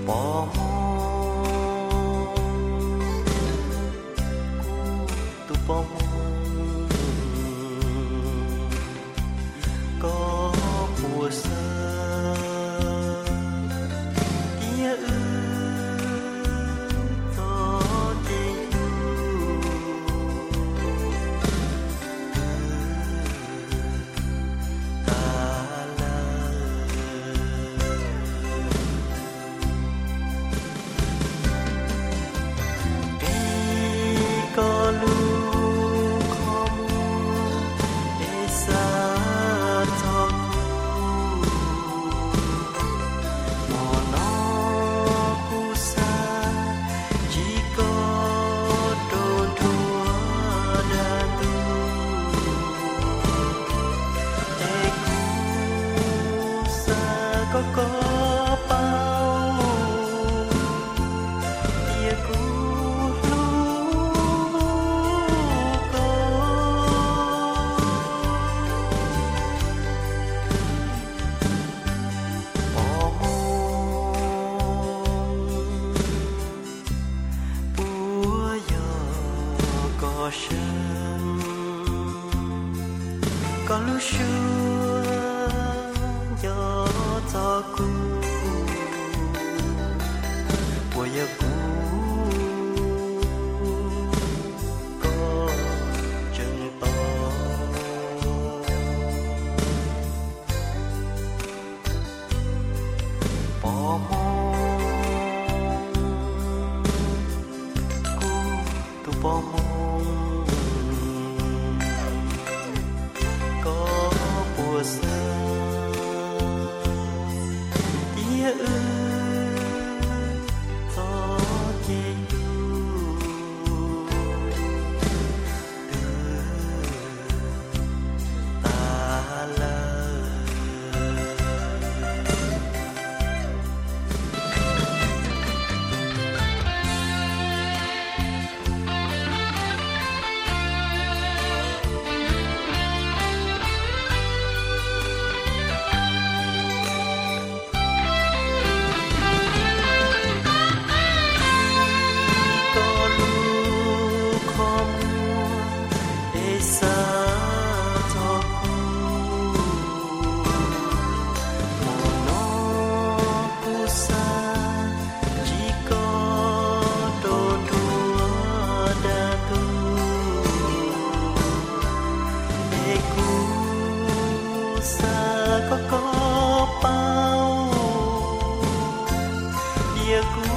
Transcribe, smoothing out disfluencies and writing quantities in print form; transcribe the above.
bỏ mong tu bỏ mong có mùa sơ kia ư to tình ta lỡ có lúc không để xa thọ mò nó cu xa chỉ có đồ đua đã tu để cu xa có bao dia ku có lúc xưa gió to cu của giờ cu có chân to bỏ mong cu tu bỏ mong có mùa sơ tia ư to chê ta lỡ có bao dia ku